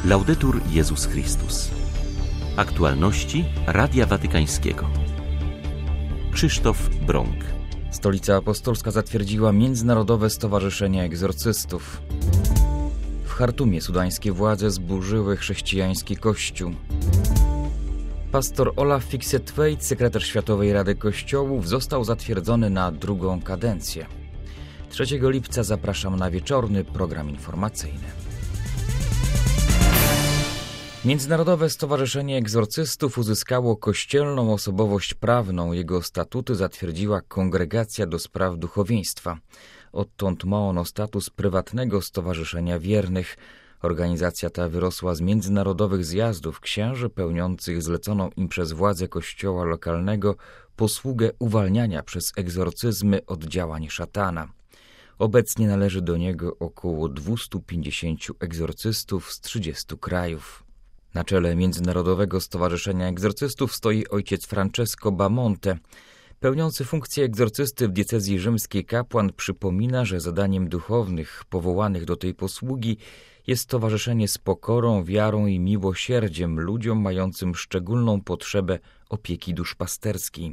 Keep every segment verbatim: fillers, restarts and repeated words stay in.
Laudetur Jezus Chrystus. Aktualności Radia Watykańskiego. Krzysztof Brąk. Stolica Apostolska zatwierdziła Międzynarodowe Stowarzyszenie Egzorcystów. W Chartumie sudańskie władze zburzyły chrześcijański kościół. Pastor Olaf Fixet-Waite, sekretarz Światowej Rady Kościołów, został zatwierdzony na drugą kadencję. trzeciego lipca zapraszam na wieczorny program informacyjny. Międzynarodowe Stowarzyszenie Egzorcystów uzyskało kościelną osobowość prawną. Jego statuty zatwierdziła Kongregacja do Spraw Duchowieństwa. Odtąd ma ono status prywatnego stowarzyszenia wiernych. Organizacja ta wyrosła z międzynarodowych zjazdów księży pełniących zleconą im przez władze kościoła lokalnego posługę uwalniania przez egzorcyzmy od działań szatana. Obecnie należy do niego około dwieście pięćdziesiąt egzorcystów z trzydziestu krajów. Na czele Międzynarodowego Stowarzyszenia Egzorcystów stoi ojciec Francesco Bamonte. Pełniący funkcję egzorcysty w diecezji rzymskiej kapłan przypomina, że zadaniem duchownych powołanych do tej posługi jest towarzyszenie z pokorą, wiarą i miłosierdziem ludziom mającym szczególną potrzebę opieki duszpasterskiej.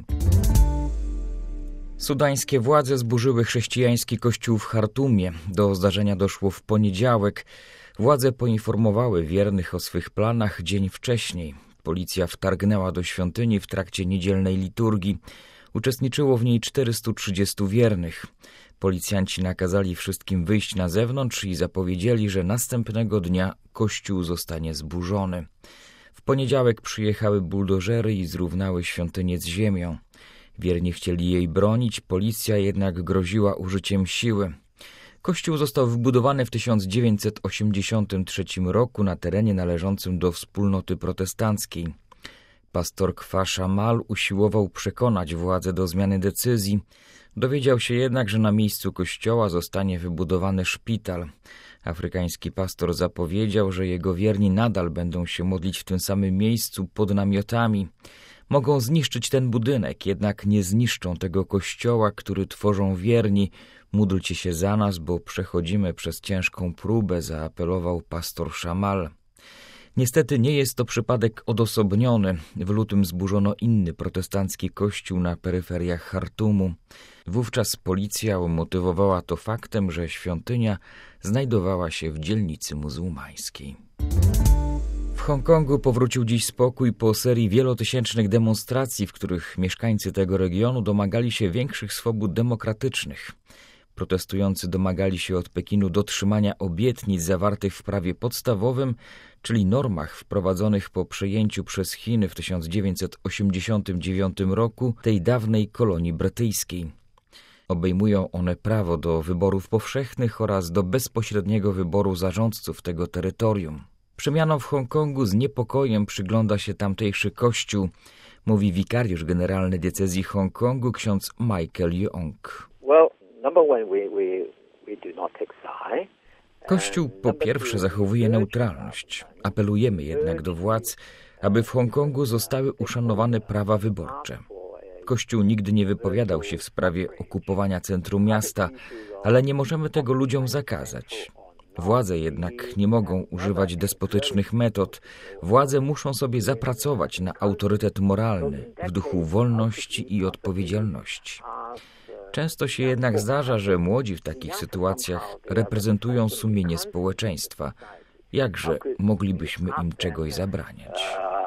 Sudańskie władze zburzyły chrześcijański kościół w Chartumie. Do zdarzenia doszło w poniedziałek. Władze poinformowały wiernych o swych planach dzień wcześniej. Policja wtargnęła do świątyni w trakcie niedzielnej liturgii. Uczestniczyło w niej czterystu trzydziestu wiernych. Policjanci nakazali wszystkim wyjść na zewnątrz i zapowiedzieli, że następnego dnia kościół zostanie zburzony. W poniedziałek przyjechały buldożery i zrównały świątynię z ziemią. Wierni chcieli jej bronić, policja jednak groziła użyciem siły. Kościół został wybudowany w tysiąc dziewięćset osiemdziesiątym trzecim roku na terenie należącym do wspólnoty protestanckiej. Pastor Kwasza Mal usiłował przekonać władze do zmiany decyzji. Dowiedział się jednak, że na miejscu kościoła zostanie wybudowany szpital. Afrykański pastor zapowiedział, że jego wierni nadal będą się modlić w tym samym miejscu pod namiotami. Mogą zniszczyć ten budynek, jednak nie zniszczą tego kościoła, który tworzą wierni. Módlcie się za nas, bo przechodzimy przez ciężką próbę, zaapelował pastor Szamal. Niestety nie jest to przypadek odosobniony. W lutym zburzono inny protestancki kościół na peryferiach Chartumu. Wówczas policja umotywowała to faktem, że świątynia znajdowała się w dzielnicy muzułmańskiej. W Hongkongu powrócił dziś spokój po serii wielotysięcznych demonstracji, w których mieszkańcy tego regionu domagali się większych swobód demokratycznych. Protestujący domagali się od Pekinu dotrzymania obietnic zawartych w prawie podstawowym, czyli normach wprowadzonych po przejęciu przez Chiny w tysiąc dziewięćset osiemdziesiątym dziewiątym roku tej dawnej kolonii brytyjskiej. Obejmują one prawo do wyborów powszechnych oraz do bezpośredniego wyboru zarządców tego terytorium. Przemianom w Hongkongu z niepokojem przygląda się tamtejszy kościół, mówi wikariusz generalny diecezji Hongkongu ksiądz Michael Young. Kościół po pierwsze zachowuje neutralność. Apelujemy jednak do władz, aby w Hongkongu zostały uszanowane prawa wyborcze. Kościół nigdy nie wypowiadał się w sprawie okupowania centrum miasta, ale nie możemy tego ludziom zakazać. Władze jednak nie mogą używać despotycznych metod. Władze muszą sobie zapracować na autorytet moralny w duchu wolności i odpowiedzialności. Często się jednak zdarza, że młodzi w takich sytuacjach reprezentują sumienie społeczeństwa. Jakże moglibyśmy im czegoś zabraniać?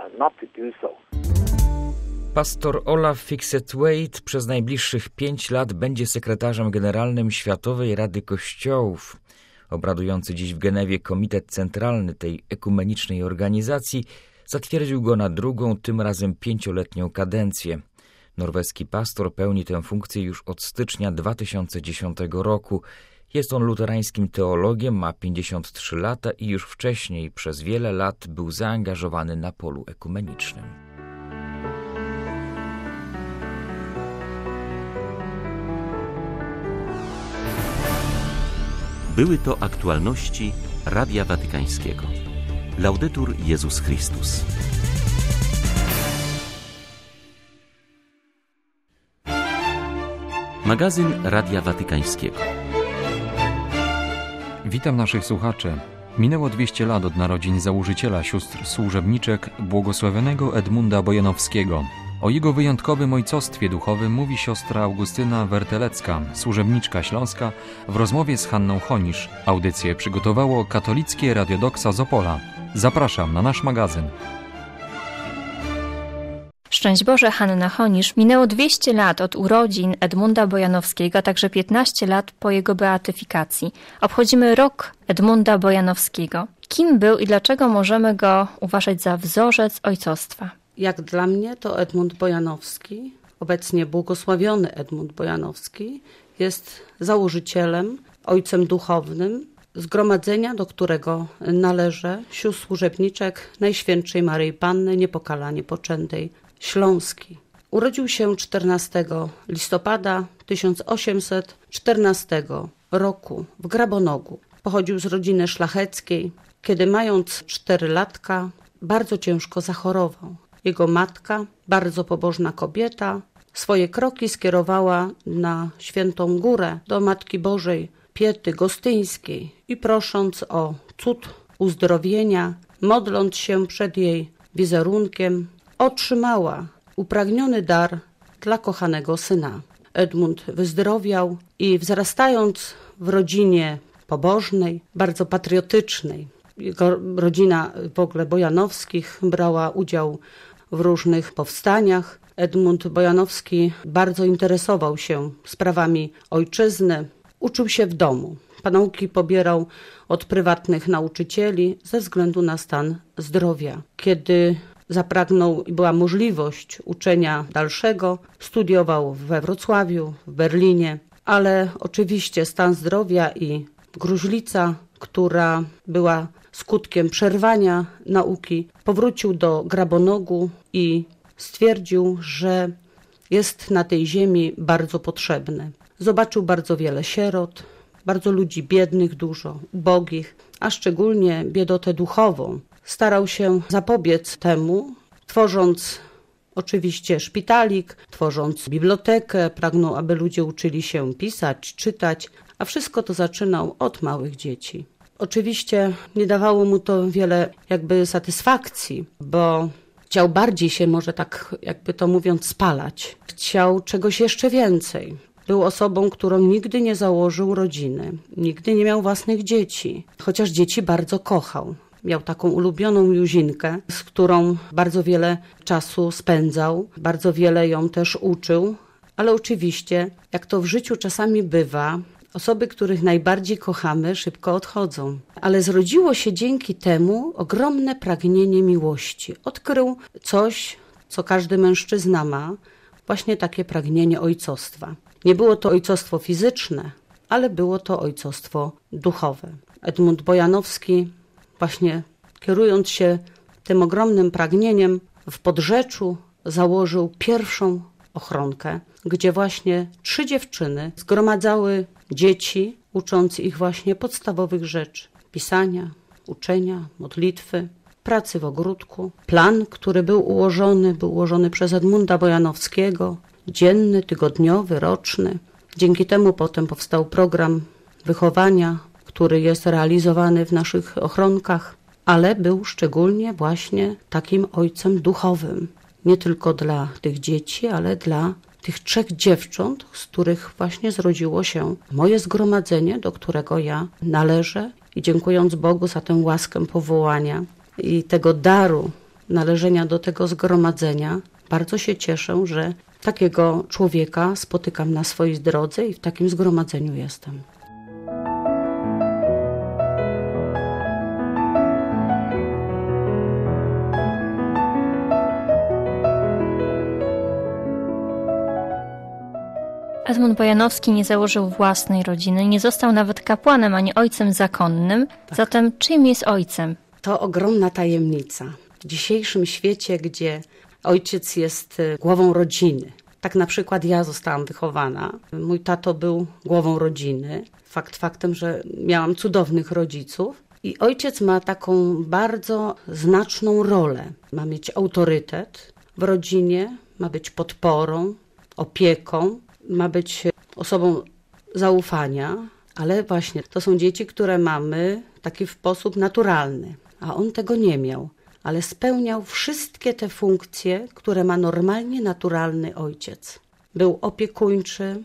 Pastor Olaf Fixet-Waite przez najbliższych pięć lat będzie sekretarzem generalnym Światowej Rady Kościołów. Obradujący dziś w Genewie Komitet Centralny tej ekumenicznej organizacji zatwierdził go na drugą, tym razem pięcioletnią kadencję. Norweski pastor pełni tę funkcję już od stycznia dwa tysiące dziesiątego roku. Jest on luterańskim teologiem, ma pięćdziesiąt trzy lata i już wcześniej przez wiele lat był zaangażowany na polu ekumenicznym. Były to aktualności Radia Watykańskiego. Laudetur Jezus Chrystus. Magazyn Radia Watykańskiego. Witam naszych słuchaczy. Minęło dwieście lat od narodzin założyciela sióstr służebniczek błogosławionego Edmunda Bojanowskiego. O jego wyjątkowym ojcostwie duchowym mówi siostra Augustyna Wertelecka, służebniczka śląska, w rozmowie z Hanną Honisz. Audycję przygotowało Katolickie Radio Doxa z Opola. Zapraszam na nasz magazyn. Szczęść Boże, Hanna Honisz. Minęło dwieście lat od urodzin Edmunda Bojanowskiego, a także piętnaście lat po jego beatyfikacji. Obchodzimy rok Edmunda Bojanowskiego. Kim był i dlaczego możemy go uważać za wzorzec ojcostwa? Jak dla mnie to Edmund Bojanowski, obecnie błogosławiony Edmund Bojanowski, jest założycielem, ojcem duchownym zgromadzenia, do którego należy sióstr służebniczek Najświętszej Maryi Panny Niepokalanie Poczętej Śląski. Urodził się czternastego listopada tysiąc osiemset czternastego roku w Grabonogu. Pochodził z rodziny szlacheckiej. Kiedy mając cztery latka, bardzo ciężko zachorował. Jego matka, bardzo pobożna kobieta, swoje kroki skierowała na Świętą Górę do Matki Bożej Piety Gostyńskiej i prosząc o cud uzdrowienia, modląc się przed jej wizerunkiem, otrzymała upragniony dar dla kochanego syna. Edmund wyzdrowiał i wzrastając w rodzinie pobożnej, bardzo patriotycznej, jego rodzina w ogóle Bojanowskich brała udział w różnych powstaniach. Edmund Bojanowski bardzo interesował się sprawami ojczyzny, uczył się w domu. Nauki pobierał od prywatnych nauczycieli ze względu na stan zdrowia. Kiedy zapragnął i była możliwość uczenia dalszego, studiował we Wrocławiu, w Berlinie, ale oczywiście stan zdrowia i gruźlica, która była skutkiem przerwania nauki, powrócił do Grabonogu i stwierdził, że jest na tej ziemi bardzo potrzebny. Zobaczył bardzo wiele sierot, bardzo ludzi biednych dużo, ubogich, a szczególnie biedotę duchową. Starał się zapobiec temu, tworząc oczywiście szpitalik, tworząc bibliotekę, pragnął, aby ludzie uczyli się pisać, czytać, a wszystko to zaczynał od małych dzieci. Oczywiście nie dawało mu to wiele jakby satysfakcji, bo chciał bardziej się, może tak jakby to mówiąc, spalać. Chciał czegoś jeszcze więcej. Był osobą, którą nigdy nie założył rodziny, nigdy nie miał własnych dzieci, chociaż dzieci bardzo kochał. Miał taką ulubioną Juzinkę, z którą bardzo wiele czasu spędzał, bardzo wiele ją też uczył, ale oczywiście, jak to w życiu czasami bywa, osoby, których najbardziej kochamy, szybko odchodzą. Ale zrodziło się dzięki temu ogromne pragnienie miłości. Odkrył coś, co każdy mężczyzna ma, właśnie takie pragnienie ojcostwa. Nie było to ojcostwo fizyczne, ale było to ojcostwo duchowe. Edmund Bojanowski, właśnie kierując się tym ogromnym pragnieniem, w Podrzeczu założył pierwszą ochronkę, gdzie właśnie trzy dziewczyny zgromadzały dzieci, ucząc ich właśnie podstawowych rzeczy. Pisania, uczenia, modlitwy, pracy w ogródku. Plan, który był ułożony, był ułożony przez Edmunda Bojanowskiego, dzienny, tygodniowy, roczny. Dzięki temu potem powstał program wychowania, który jest realizowany w naszych ochronkach, ale był szczególnie właśnie takim ojcem duchowym. Nie tylko dla tych dzieci, ale dla tych trzech dziewcząt, z których właśnie zrodziło się moje zgromadzenie, do którego ja należę. I dziękując Bogu za tę łaskę powołania i tego daru należenia do tego zgromadzenia, bardzo się cieszę, że takiego człowieka spotykam na swojej drodze i w takim zgromadzeniu jestem. Edmund Bojanowski nie założył własnej rodziny, nie został nawet kapłanem ani ojcem zakonnym. Tak. Zatem czym jest ojcem? To ogromna tajemnica. W dzisiejszym świecie, gdzie ojciec jest głową rodziny. Tak na przykład ja zostałam wychowana. Mój tato był głową rodziny. Fakt faktem, że miałam cudownych rodziców. I ojciec ma taką bardzo znaczną rolę. Ma mieć autorytet w rodzinie, ma być podporą, opieką, ma być osobą zaufania, Ale właśnie to są dzieci, które mamy w taki sposób naturalny, a on tego nie miał, ale spełniał wszystkie te funkcje, które ma normalnie naturalny ojciec. Był opiekuńczy,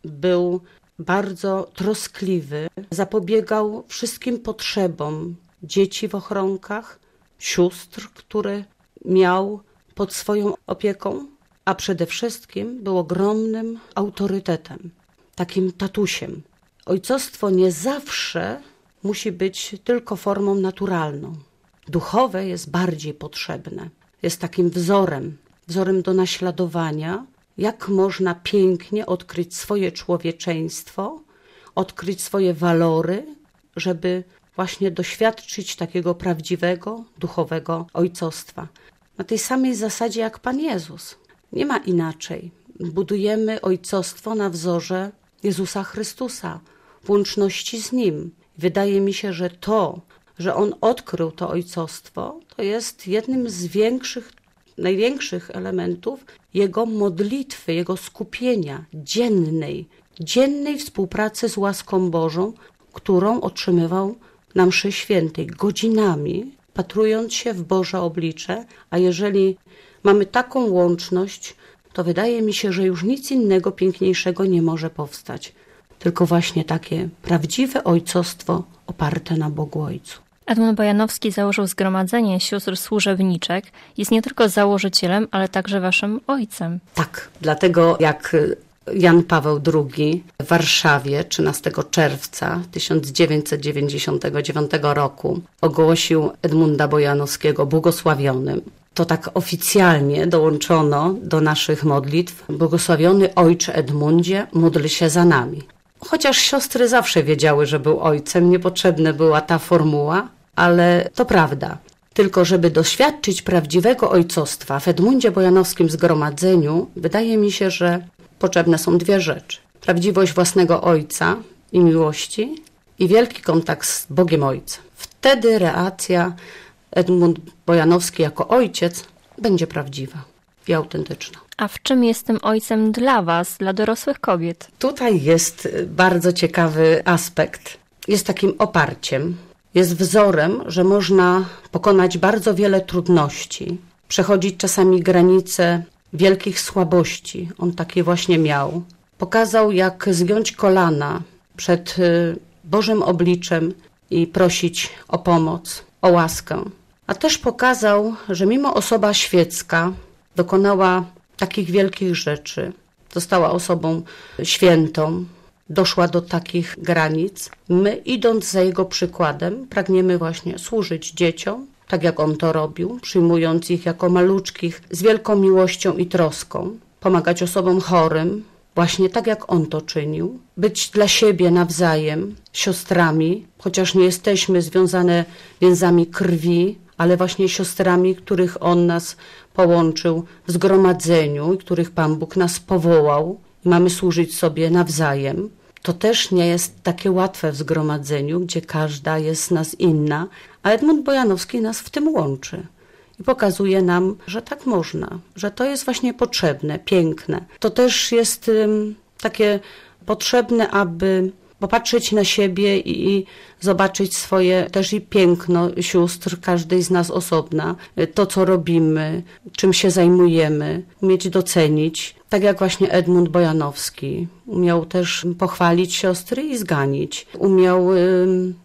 był bardzo troskliwy, zapobiegał wszystkim potrzebom dzieci w ochronkach, sióstr, które miał pod swoją opieką, a przede wszystkim był ogromnym autorytetem, takim tatusiem. Ojcostwo nie zawsze musi być tylko formą naturalną. Duchowe jest bardziej potrzebne. Jest takim wzorem, wzorem do naśladowania, jak można pięknie odkryć swoje człowieczeństwo, odkryć swoje walory, żeby właśnie doświadczyć takiego prawdziwego, duchowego ojcostwa. Na tej samej zasadzie jak Pan Jezus. Nie ma inaczej. Budujemy ojcostwo na wzorze Jezusa Chrystusa, w łączności z Nim. Wydaje mi się, że to, że On odkrył to ojcostwo, to jest jednym z większych, największych elementów Jego modlitwy, Jego skupienia dziennej, dziennej współpracy z łaską Bożą, którą otrzymywał na mszy świętej godzinami, patrując się w Boże oblicze, a jeżeli mamy taką łączność, to wydaje mi się, że już nic innego piękniejszego nie może powstać. Tylko właśnie takie prawdziwe ojcostwo oparte na Bogu Ojcu. Edmund Bojanowski założył Zgromadzenie Sióstr Służebniczek. Jest nie tylko założycielem, ale także waszym ojcem. Tak, dlatego jak Jan Paweł drugi w Warszawie trzynastego czerwca tysiąc dziewięćset dziewięćdziesiątego dziewiątego roku ogłosił Edmunda Bojanowskiego błogosławionym, to tak oficjalnie dołączono do naszych modlitw: błogosławiony Ojcze Edmundzie, módl się za nami. Chociaż siostry zawsze wiedziały, że był ojcem, niepotrzebna była ta formuła, ale to prawda. Tylko żeby doświadczyć prawdziwego ojcostwa w Edmundzie Bojanowskim Zgromadzeniu, wydaje mi się, że potrzebne są dwie rzeczy. Prawdziwość własnego ojca i miłości i wielki kontakt z Bogiem Ojcem. Wtedy reakcja Edmund Bojanowski jako ojciec będzie prawdziwa i autentyczna. A w czym jest tym ojcem dla was, dla dorosłych kobiet? Tutaj jest bardzo ciekawy aspekt. Jest takim oparciem, jest wzorem, że można pokonać bardzo wiele trudności, przechodzić czasami granice wielkich słabości. On takie właśnie miał. Pokazał, jak zgiąć kolana przed Bożym obliczem i prosić o pomoc, o łaskę. A też pokazał, że mimo osoba świecka dokonała takich wielkich rzeczy, została osobą świętą, doszła do takich granic. My, idąc za jego przykładem, pragniemy właśnie służyć dzieciom, tak jak on to robił, przyjmując ich jako maluczkich z wielką miłością i troską, pomagać osobom chorym, właśnie tak jak on to czynił, być dla siebie nawzajem siostrami, chociaż nie jesteśmy związane więzami krwi, ale właśnie siostrami, których on nas połączył w zgromadzeniu i których Pan Bóg nas powołał i mamy służyć sobie nawzajem. To też nie jest takie łatwe w zgromadzeniu, gdzie każda jest z nas inna, a Edmund Bojanowski nas w tym łączy i pokazuje nam, że tak można, że to jest właśnie potrzebne, piękne. To też jest um, takie potrzebne, aby popatrzeć na siebie i, i zobaczyć swoje też i piękno sióstr, każdej z nas osobna, to co robimy, czym się zajmujemy, umieć docenić. Tak jak właśnie Edmund Bojanowski umiał też pochwalić siostry i zganić. Umiał y,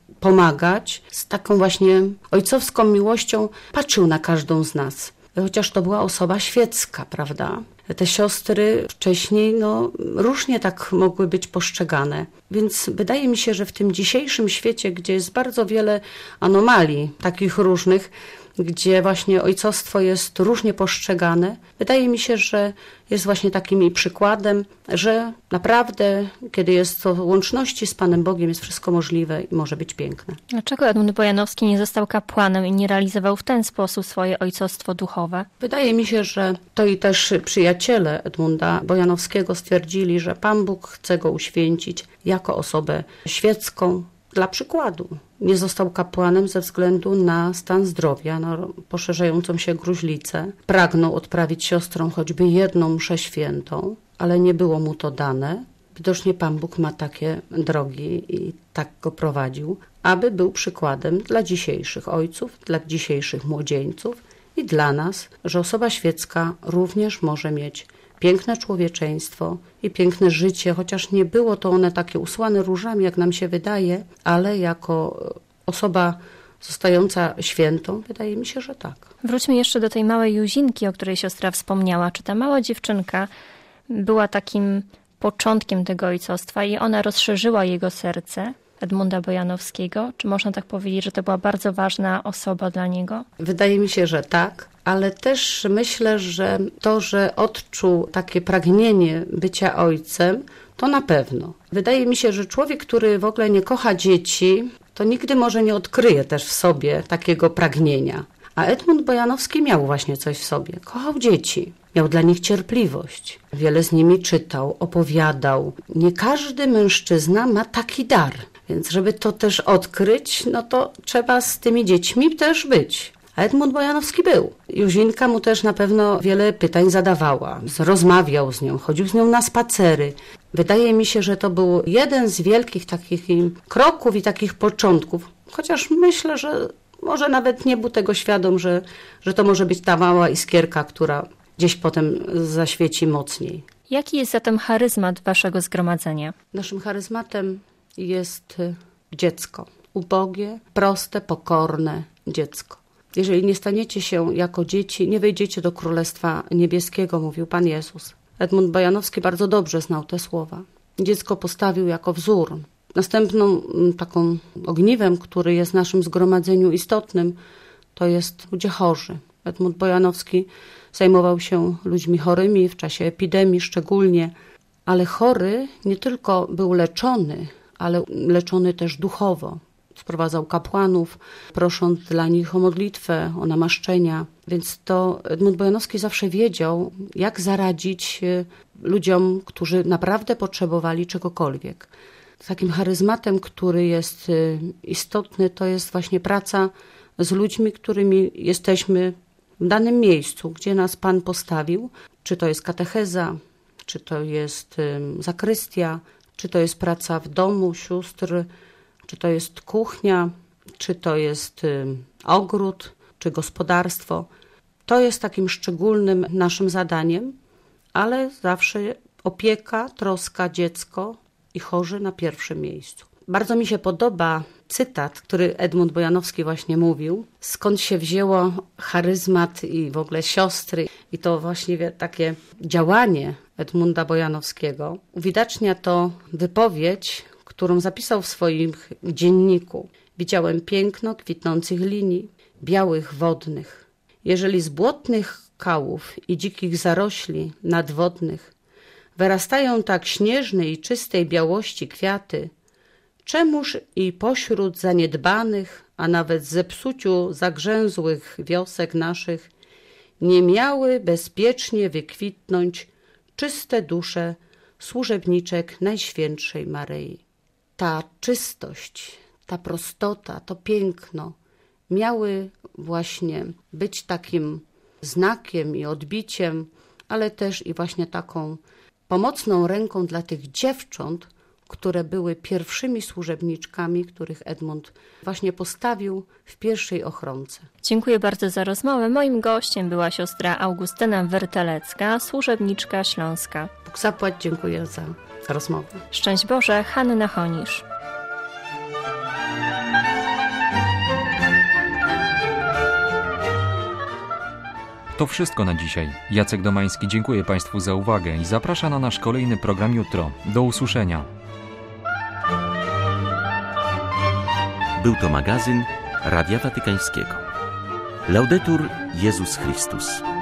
pomagać z taką właśnie ojcowską miłością, patrzył na każdą z nas. Chociaż to była osoba świecka, prawda? Te siostry wcześniej no, różnie tak mogły być postrzegane. Więc wydaje mi się, że w tym dzisiejszym świecie, gdzie jest bardzo wiele anomalii takich różnych, gdzie właśnie ojcostwo jest różnie postrzegane, wydaje mi się, że jest właśnie takim przykładem, że naprawdę, kiedy jest to w łączności z Panem Bogiem, jest wszystko możliwe i może być piękne. Dlaczego Edmund Bojanowski nie został kapłanem i nie realizował w ten sposób swoje ojcostwo duchowe? Wydaje mi się, że to i też przyjaciele Edmunda Bojanowskiego stwierdzili, że Pan Bóg chce go uświęcić jako osobę świecką. Dla przykładu, nie został kapłanem ze względu na stan zdrowia, na poszerzającą się gruźlicę. Pragnął odprawić siostrą choćby jedną mszę świętą, ale nie było mu to dane. Widocznie Pan Bóg ma takie drogi i tak go prowadził, aby był przykładem dla dzisiejszych ojców, dla dzisiejszych młodzieńców i dla nas, że osoba świecka również może mieć piękne człowieczeństwo i piękne życie, chociaż nie było to one takie usłane różami, jak nam się wydaje, ale jako osoba zostająca świętą, wydaje mi się, że tak. Wróćmy jeszcze do tej małej Józinki, o której siostra wspomniała. Czy ta mała dziewczynka była takim początkiem tego ojcostwa i ona rozszerzyła jego serce, Edmunda Bojanowskiego? Czy można tak powiedzieć, że to była bardzo ważna osoba dla niego? Wydaje mi się, że tak, ale też myślę, że to, że odczuł takie pragnienie bycia ojcem, to na pewno. Wydaje mi się, że człowiek, który w ogóle nie kocha dzieci, to nigdy może nie odkryje też w sobie takiego pragnienia. A Edmund Bojanowski miał właśnie coś w sobie. Kochał dzieci, miał dla nich cierpliwość. Wiele z nimi czytał, opowiadał. Nie każdy mężczyzna ma taki dar. Więc żeby to też odkryć, no to trzeba z tymi dziećmi też być. A Edmund Bojanowski był. Józinka mu też na pewno wiele pytań zadawała. Rozmawiał z nią, chodził z nią na spacery. Wydaje mi się, że to był jeden z wielkich takich kroków i takich początków. Chociaż myślę, że może nawet nie był tego świadom, że, że to może być ta mała iskierka, która gdzieś potem zaświeci mocniej. Jaki jest zatem charyzmat waszego zgromadzenia? Naszym charyzmatem jest dziecko. Ubogie, proste, pokorne dziecko. Jeżeli nie staniecie się jako dzieci, nie wejdziecie do Królestwa Niebieskiego, mówił Pan Jezus. Edmund Bojanowski bardzo dobrze znał te słowa. Dziecko postawił jako wzór. Następną taką ogniwem, który jest w naszym zgromadzeniu istotnym, to jest ludzie chorzy. Edmund Bojanowski zajmował się ludźmi chorymi w czasie epidemii szczególnie, ale chory nie tylko był leczony, ale leczony też duchowo. Sprowadzał kapłanów, prosząc dla nich o modlitwę, o namaszczenia. Więc to Edmund Bojanowski zawsze wiedział, jak zaradzić ludziom, którzy naprawdę potrzebowali czegokolwiek. Takim charyzmatem, który jest istotny, to jest właśnie praca z ludźmi, którymi jesteśmy w danym miejscu, gdzie nas Pan postawił. Czy to jest katecheza, czy to jest zakrystia, czy to jest praca w domu sióstr, czy to jest kuchnia, czy to jest ogród, czy gospodarstwo. To jest takim szczególnym naszym zadaniem, ale zawsze opieka, troska, dziecko i chorzy na pierwszym miejscu. Bardzo mi się podoba cytat, który Edmund Bojanowski właśnie mówił, skąd się wzięło charyzmat i w ogóle siostry i to właśnie takie działanie Edmunda Bojanowskiego. Uwidacznia to wypowiedź, którą zapisał w swoim dzienniku. Widziałem piękno kwitnących linii, białych wodnych. Jeżeli z błotnych kałów i dzikich zarośli nadwodnych wyrastają tak śnieżnej i czystej białości kwiaty, czemuż i pośród zaniedbanych, a nawet zepsuciu zagrzęzłych wiosek naszych nie miały bezpiecznie wykwitnąć czyste dusze służebniczek Najświętszej Maryi. Ta czystość, ta prostota, to piękno miały właśnie być takim znakiem i odbiciem, ale też i właśnie taką pomocną ręką dla tych dziewcząt, które były pierwszymi służebniczkami, których Edmund właśnie postawił w pierwszej ochronce. Dziękuję bardzo za rozmowę. Moim gościem była siostra Augustyna Wertelecka, służebniczka śląska. Bóg zapłać, dziękuję za rozmowę. Szczęść Boże, Hanna Honisz. To wszystko na dzisiaj. Jacek Domański dziękuję Państwu za uwagę i zaprasza na nasz kolejny program jutro. Do usłyszenia. Był to magazyn Radia Watykańskiego. Laudetur Jezus Chrystus.